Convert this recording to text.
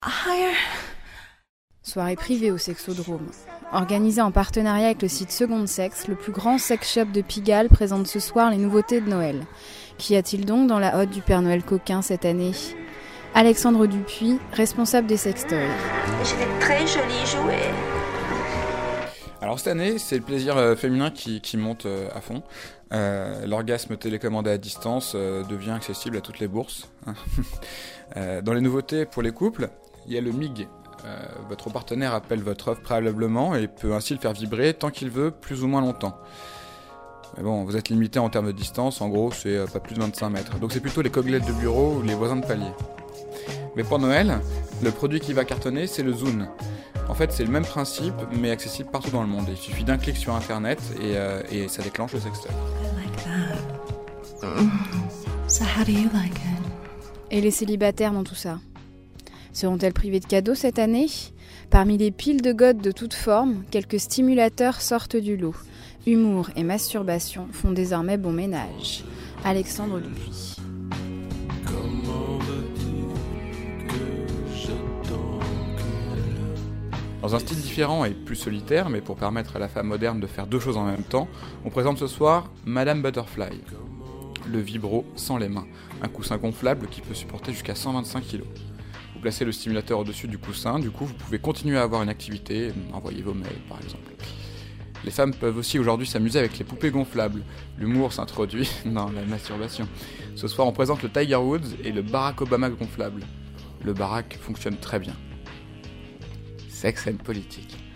higher. Soirée privée au Sexodrome. Organisée en partenariat avec le site Seconde Sexe, le plus grand sex shop de Pigalle présente ce soir les nouveautés de Noël. Qu'y a-t-il donc dans la hotte du Père Noël coquin cette année ? Alexandre Dupuis, responsable des sextoys. J'ai des très jolis jouets. Alors cette année, c'est le plaisir féminin qui monte à fond. L'orgasme télécommandé à distance devient accessible à toutes les bourses. Dans les nouveautés pour les couples, il y a le MIG. Votre partenaire appelle votre offre préalablement et peut ainsi le faire vibrer tant qu'il veut, plus ou moins longtemps. Mais bon, vous êtes limité en termes de distance, en gros c'est pas plus de 25 mètres. Donc c'est plutôt les coquelettes de bureau ou les voisins de palier. Mais pour Noël, le produit qui va cartonner, c'est le Zune. En fait, c'est le même principe, mais accessible partout dans le monde. Il suffit d'un clic sur Internet et ça déclenche le sextoy. I like that. So how do you like it? Et les célibataires dans tout ça ? Seront-elles privées de cadeaux cette année ? Parmi les piles de godes de toutes formes, quelques stimulateurs sortent du lot. Humour et masturbation font désormais bon ménage. Alexandre Dupuis. Dans un style différent et plus solitaire, mais pour permettre à la femme moderne de faire deux choses en même temps, on présente ce soir Madame Butterfly, le vibro sans les mains, un coussin gonflable qui peut supporter jusqu'à 125 kg. Vous placez le stimulateur au-dessus du coussin, du coup vous pouvez continuer à avoir une activité, envoyer vos mails par exemple. Les femmes peuvent aussi aujourd'hui s'amuser avec les poupées gonflables. L'humour s'introduit dans la masturbation. Ce soir on présente le Tiger Woods et le Barack Obama gonflable. Le Barack fonctionne très bien. Sexe and politique.